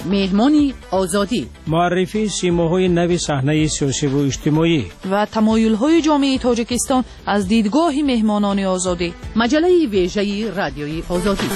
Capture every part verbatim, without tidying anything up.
مهمانی آزادی، معرفی سیماهای نوی صحنه سیاسی و اجتماعی و تمایل‌های جامعه تاجیکستان از دیدگاه مهمانان آزادی. مجله ویژه رادیوی آزادی.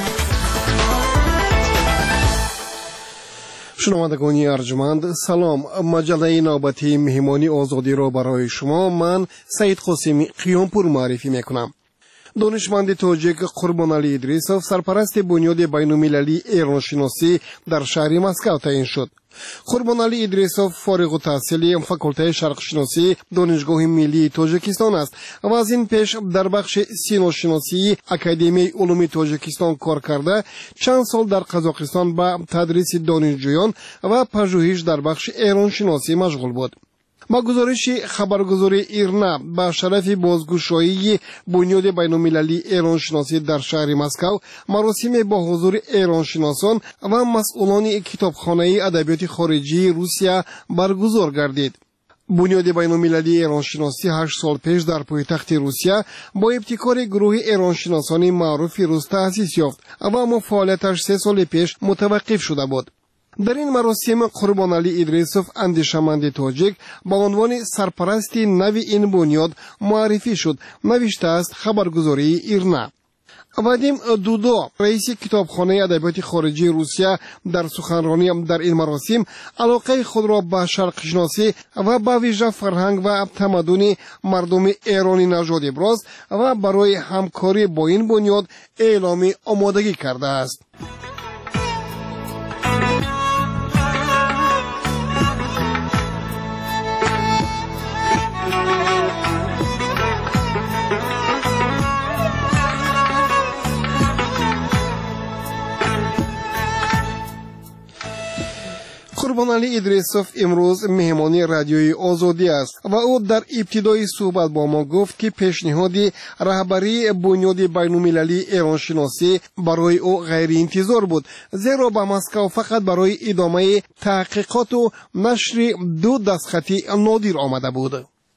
شنوندگان ارجمند سلام. مجله نوبتی مهمانی آزادی را برای شما من سعید قاسمی قیامپور معرفی میکنم. دانشمند تاجیک قربانعلی ادریسوف سرپرست بنیاد بین‌المللی ایرانشناسی در شهر مسکو تعیین شد. قربانعلی ادریسوف فارغ التحصیل فاکولته شرقشناسی دانشگاه ملی تاجیکستان است و از این پیش در بخش سینوشناسی اکادمی علوم تاجیکستان کار کرده چند سال در قزاقستان به تدریس دانشجویان و پژوهش در بخش ایرانشناسی مشغول بود. با گزارش خبرگزاری ایرنا با شرف بازگشایی بنیاد بین‌المللی ایرانشناسی در شهر مسکو مراسم با حضور ایرانشناسان و مسئولان کتابخانه ادبیات خارجی روسیه برگزار گردید. بنیاد بین‌المللی ایرانشناسی هشت سال پیش در پایتخت روسیه با ابتکار گروه ایرانشناسان معروف روس تأسیس یافت و اما فعالیتش سه سال پیش متوقف شده بود. در این مراسم قربانعلی ادریسوف اندیشمند تاجیک با عنوان سرپرست نوی این بنیاد معرفی شد. نوشته است خبرگزاری ایرنا. وادیم دودو رئیس کتابخانه ادبیات خارجی روسیه در سخنرانی در این مراسم علاقه خود را به شرق شناسی و به ویژه فرهنگ و تمدن مردم ایرانی نژاد ابراز و برای همکاری با این بنیاد اعلام آمادگی کرده است. قربانعلی ادریسوف امروز مهمانی رادیوی آزادی است و او در ابتدای صحبت با ما گفت که پیشنهاد رهبری بنیاد بین‌المللی ایرانشناسی برای او غیر انتظار بود، زیرا به مسکو فقط برای ادامه تحقیقات و نشر دو دستخطی نادر آمده بود.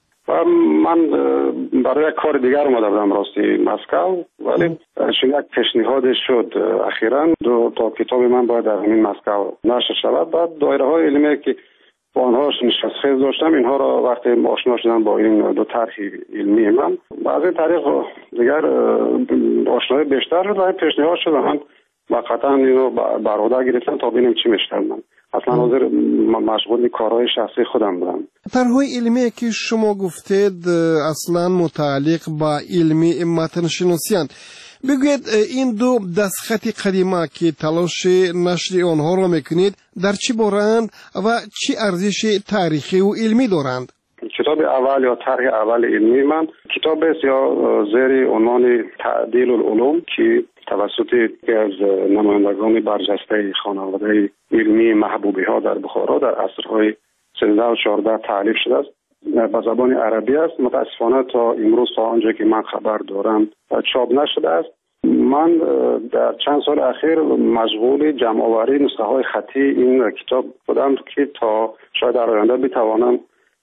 من برای کار دیگر اومده بودم راستی مسکو، ولی چون یک پیشنهاد شد اخیراً دو تا کتاب من باید در همین مسکو نشر شود. بعد دایره های علمی که با آنها نشستخیز داشتم اینها را وقتی آشنا شدن با این دو طرح علمی من از این طریق دیگر آشنایی بیشتر شد و پیشنهاد شد من واقعا اینو بر عهده گرفتم تا ببینیم چی میشه. من اصلا حاضر مشغول کارهای شخصی خودم بودم. طرحهای علمی که شما گفتید اصلا متعلق با علمی متن شناسی اند. بگوید این دو دستخط قدیمه که تلاش نشر آنها را میکنید در چی بارند و چی ارزش تاریخی و علمی دارند؟ کتاب اول یا طرح اول علمی من کتاب است یا زیر عنوان تعدیل العلوم که توسط یکی از نمایندگان برجسته خانواده علمی محبوبی ها در بخارا در عصرهای سیزده و چهارده تالیف شده است. به زبان عربی است. متاسفانه تا امروز تا آنجا که من خبر دارم چاپ نشده است. من در چند سال اخیر مشغول جمع آوری نسخه های خطی این کتاب بودم که تا شاید در آینده بتوانم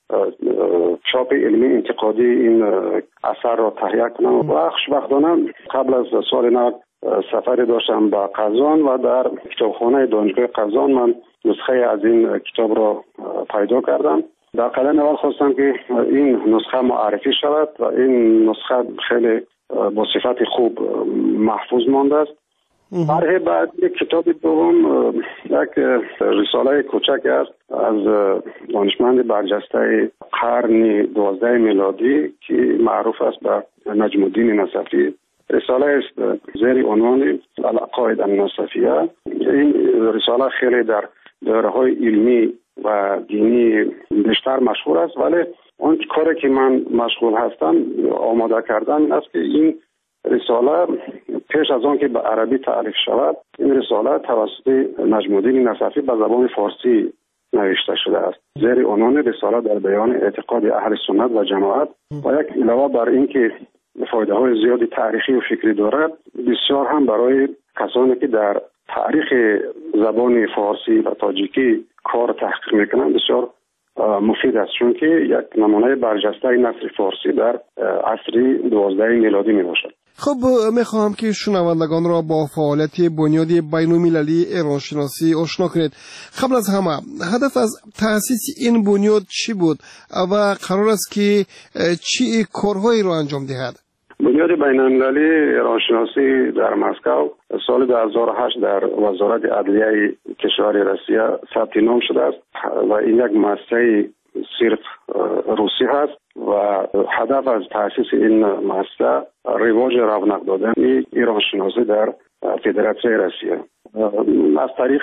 چاپ علمی انتقادی این اثر را تهیه کنم. و خوشبختانه قبل از سال نو سفری داشتم به قزان و در کتابخانه دانشگاه قزان من نسخه از این کتاب را پیدا کردم. در قدم اول خواستم که این نسخه معرفی شود و این نسخه خیلی با صفت خوب محفوظ مانده است. برای بعد یک کتاب دوم یک رساله کوچک است از دانشمند برجسته قرن دوازده میلادی که معروف است به نجم الدین نصفی. رساله است زیر عنوان العقاید النصفیه. این رساله خیلی در دایره‌های علمی و دینی بیشتر مشهور است، ولی اون کاری که من مشغول هستم آماده کردن این است که این رساله پیش از آن که به عربی تعریف شود این رساله توسط نجم الدین نصفی به زبان فارسی نوشته شده است. زیر عنوان رساله در بیان اعتقاد اهل سنت و جماعت و یک علاوه بر این که فایده های زیادی تاریخی و فکری دارد، بسیار هم برای کسانی که در تاریخ زبان فارسی و تاجیکی کار تحقیق میکنند بسیار مفید است، چون که یک نمونه برجسته نثر فارسی در عصر دوازده میلادی می باشد. خب میخواهم که شنوندگان را با فعالیت بنیاد بین‌المللی ایرانشناسی آشنا کنید. قبل از همه هدف از تأسیس این بنیاد چی بود و قرار است که چی کارهایی را انجام دهد؟ بنیاد بین‌المللی ایرانشناسی در مسکو سال دو هزار و هشت در وزارت عدلیه کشور روسیه ثبت نام شده است و این یک مؤسسه صرف روسی هست و هدف از تأسیس این مؤسسه رواج رونق دادن ایرانشناسی در فدراسیون روسیه از طریق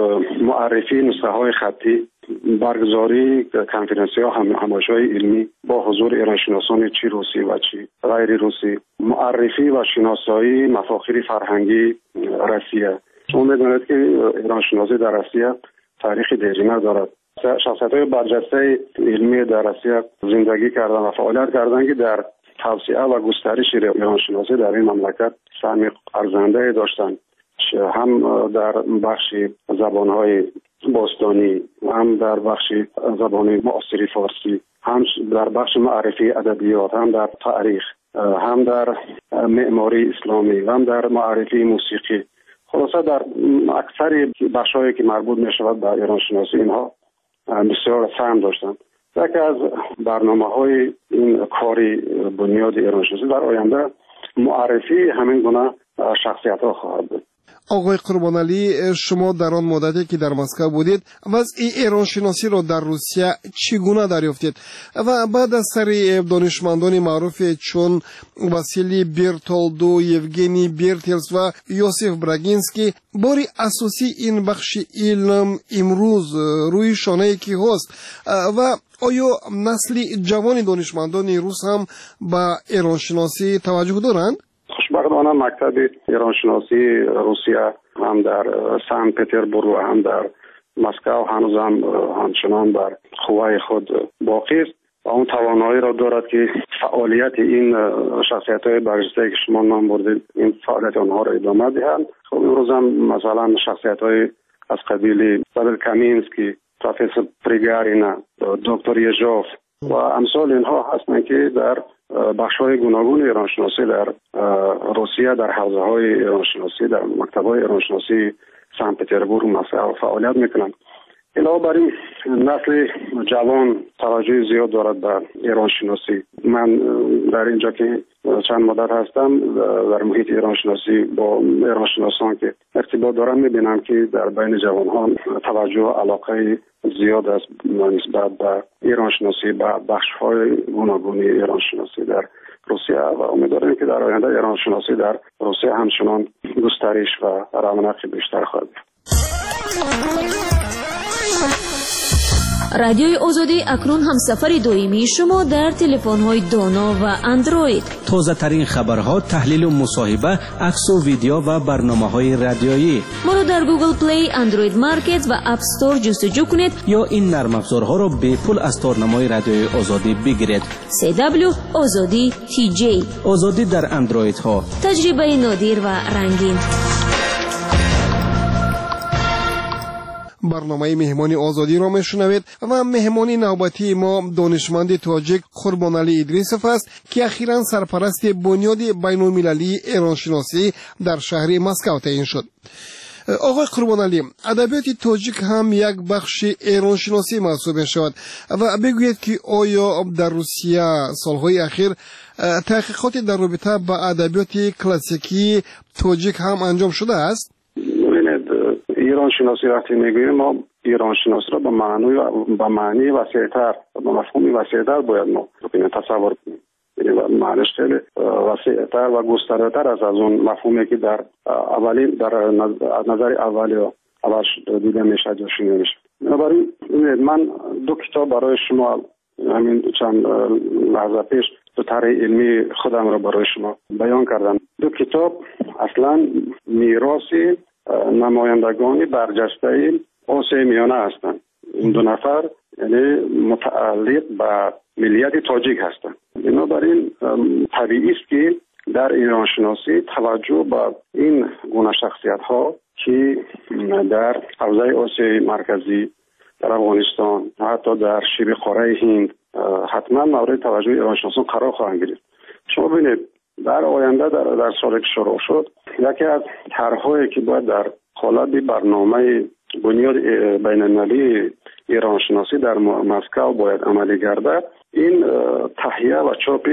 معرفی نسخه های خطی، برگزاری کنفرانس‌ها و همایش‌های علمی با حضور ایرانشناسان چی روسی و چی غیر روسی، معرفی و شناسایی مفاخر فرهنگی روسیه. چون می‌دانید که ایرانشناسی در روسیه تاریخ دیرینه دارد. شخصیت‌های برجسته علمی در روسیه زندگی کردن و فعالیت کردن که در توسعه و گسترش ایرانشناسی در این مملکت سهم ارزنده داشتند، هم در بخش زبان‌های باستانی، هم در بخش زبان معاصر فارسی، هم در بخش معرفی ادبیات، هم در تاریخ، هم در معماری اسلامی، هم در معرفی موسیقی. خلاصه در اکثر بخش‌هایی که مربوط می‌شود به ایرانشناسی اینها بسیار سهم داشتند. یکی از برنامه‌های این کاری بنیاد ایرانشناسی در آینده معرفی همین گونه شخصیت‌ها خواهد بود. آقای قربانعلی، شما در آن مدتی که در مسکو بودید وضع ایرانشناسی را در روسیه چگونه دریافتید و بعد از سر دانشمندان معروف چون واسیلی برتولدو، یوگنی برتلس و یوسف براگینسکی باری اساسی این بخش علم امروز روی شانه کی هست و آیا نسل جوان دانشمندان روس هم به ایرانشناسی توجه دارند؟ خوشبختانه مکتب ایرانشناسی روسیه هم در سن پترزبورگ و هم در مسکو هنوز هم همچنان بر قوه خود باقی است و اون توانایی را دارد که فعالیت این شخصیت‌های برجسته که شما نام بردید این فعالیت آنها را ادامه دهند. خب امروز هم مثلا شخصیت‌های از قبیل پاول کامینسکی، پروفسور پریگارینا، دکتر یژوف و امثال اینها هستند که در بخش‌های گوناگون ایرانشناسی در روسیه در حوزه‌های ایرانشناسی در مکتب‌های ایرانشناسی سن پترزبورگ مسکو فعالیت می‌کنند. علاوه بر این نسل جوان توجه زیاد دارد به ایرانشناسی. من در اینجا که چند مدت هستم در محیط ایرانشناسی با ایرانشناسان که ارتباط دارم می‌بینم که در بین جوان‌ها توجه و علاقه زیاد است نسبت به ایرانشناسی به بخش‌های گوناگون ایرانشناسی در روسیه و امیدواریم که در آینده ایرانشناسی در روسیه همچنان گسترش و رونق بیشتر خواهد یافت. رادیوی آزادی اکنون همسفر دائمی شما در تلفن‌های دانا و اندروید. تازه ترین خبرها، تحلیل و مصاحبه، عکس و ویدیو و برنامه‌های رادیویی. ما را در گوگل پلی، اندروید مارکت و اپ استور جستجو کنید یا این نرم افزارها را به پول از تارنمای رادیوی آزادی بگیرید. سی دبلیو آزادی تی جی. آزادی در اندروید ها. تجربه نادر و رنگین. برنامه مهمانی آزادی را میشنوید و مهمانی نوبتی ما دانشمند تاجیک قربانعلی ادریسوف است که اخیراً سرپرست بنیاد بین‌المللی ایرانشناسی در شهر مسکو تعیین شد. آقای قربانعلی، ادبیات تاجیک هم یک بخش ایرانشناسی محسوب می‌شود و بگویید که آیا در روسیه سالهای اخیر تحقیقاتی در رابطه با ادبیات کلاسیکی تاجیک هم انجام شده است؟ ایران شناسی وقتی میگوییم ما ایران شناسی را به معنی به معنی وسیع‌تر به مفهومی وسیع‌تر باید ما تصور کنیم. یعنی معنیش خیلی وسیع‌تر و گسترده‌تر از از اون مفهومی که در اولین در نظر اول یا اول دیده میشه یا شنیده میشه. بنابراین من دو کتاب برای شما همین چند لحظه پیش دو طرح علمی خودم را برای شما بیان کردم. دو کتاب اصلا میراثی نمایندگان برجسته آسیای میانه هستند. این دو نفر یعنی متعلق به ملیت تاجیک هستند. بنابراین طبیعی است که در ایرانشناسی توجه به این گونه شخصیت ها که در حوزه آسیای مرکزی در افغانستان، حتی در شبه قاره هند حتما مورد توجه ایرانشناسان قرار خواهند گرفت. شما ببینید در آینده در در سالی که شروع شد، یکی از طرح‌هایی که باید در قالب برنامه بنیاد بین‌المللی ایرانشناسی در مسکو باید عملی گردد، این تهیه و چاپ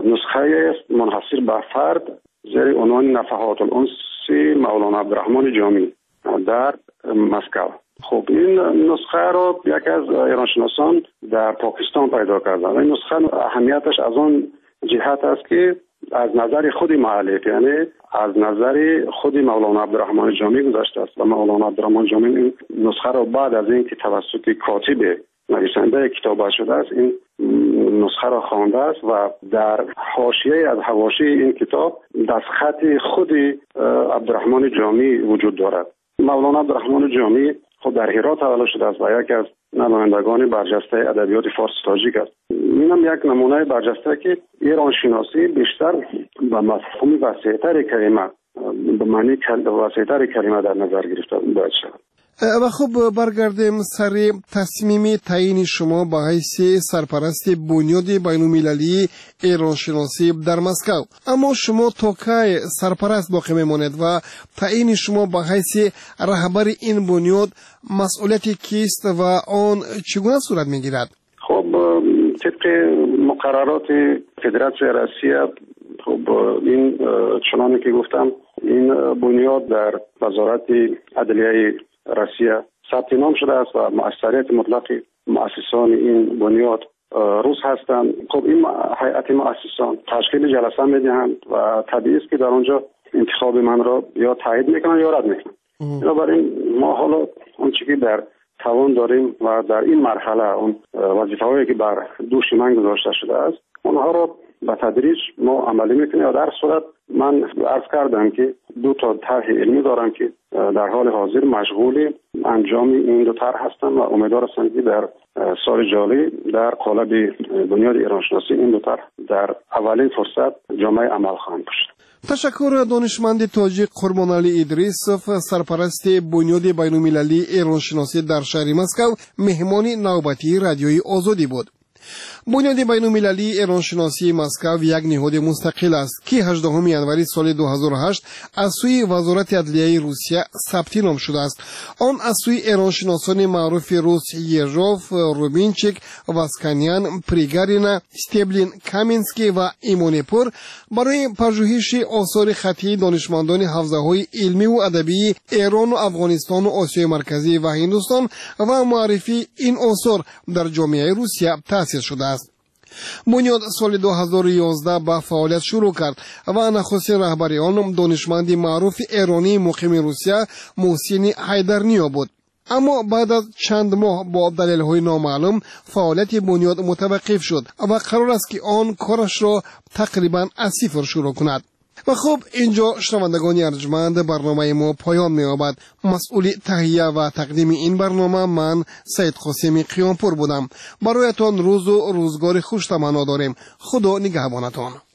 نسخه است منحصر به فرد زیر عنوان نفحات الانس مولانا عبدالرحمن جامی در مسکو. خب این نسخه رو یکی از ایرانشناسان در پاکستان پیدا کردن. این نسخه اهمیتش از آن جهت است که از نظر خود مؤلف، یعنی از نظر خود مولانا عبدالرحمن جامی گذشته است و مولانا عبدالرحمن جامی این نسخه را بعد از اینکه توسط کاتب نویسنده کتاب شده است این نسخه را خوانده است و در حاشیه از حواشی این کتاب دستخط خود عبدالرحمن جامی وجود دارد. مولانا عبدالرحمن جامی خود در هرات تولد شده است و یکی از نمایندگان برجسته ادبیات فارسی تاجیک است. اینم یک نمونه برجسته که ایران شناسی بیشتر به مفهوم وسیع‌تر کلمه به معنی وسیع‌تر کلمه در نظر گرفته باید شود. و خب برگردیم سر تصمیم تعیین شما به حیث سرپرست بنیاد بین‌المللی ایرانشناسی در مسکو. اما شما تا کی سرپرست باقی میماند و تعیین شما به حیث رهبر این بنیاد مسئولیت کیست و آن چگونه صورت میگیرد؟ خب طبق مقررات فدراسیون روسیه، خب این چنانه که گفتم این بنیاد در وزارت عدلیه روسیه ثبت نام شده است و مؤثریت مطلق مؤسسان این بنیاد روس هستند. خب این هیئت مؤسسان تشکیل جلسه میدهند و طبیعی است که در آنجا انتخاب من را یا تایید میکنن یا رد میکنن. بنابراین ما حالا آنچه که در توان داریم و در این مرحله اون وظیفه‌هایی که بر دوش من گذاشته شده است اونها را به تدریج ما عملی میکنیم. و در صورت من عرض کردم که دو تا طرح علمی دارم که در حال حاضر مشغول انجام این دو طرح هستم و امیدوار هستم که در سال جاری در قالب بنیاد ایرانشناسی این دو طرح در اولین فرصت جامعه عمل خواهند داشت. تشکر دانشمند تاجیک قربانعلی ادریسوف، سرپرست بنیاد بین‌المللی ایرانشناسی در شهر مسکو، مهمان نوبتی رادیوی آزادی بود. بنیاد بین‌المللی ایرانشناسی مسکو یک نهاد مستقل است که هجدهم ژانویه سال دو هزار و هشت از سوی وزارت عدلیه روسیه ثبت نام شده است. آن از سوی ایرانشناسان معروف روس یژوف، روبینچیک، واسکانیان، پریگارینا، استبلین، کامینسکی و ایمونپور برای پژوهش آثار خطی دانشمندان حوزه‌های علمی و ادبی ایران و افغانستان و آسیای مرکزی و هندوستان و معرفی این آثار در جامعه روسیه تأسیس شده است. بنیاد سال دو هزار و یازده به فعالیت شروع کرد و نخستین رهبر آن دانشمند معروف ایرانی مقیم روسیه محسن حیدرنیا بود. اما بعد از چند ماه با دلایل نامعلوم فعالیت بنیاد متوقف شد و قرار است که آن کارش را تقریبا از صفر شروع کند. و خب اینجا شنوندگان ارجمند برنامه ما پایان می‌یابد. مسئول تهیه و تقدیم این برنامه من سید قاسمی قیامپور بودم. برایتان روز و روزگار خوش تمنا داریم. خدا نگهبانتان.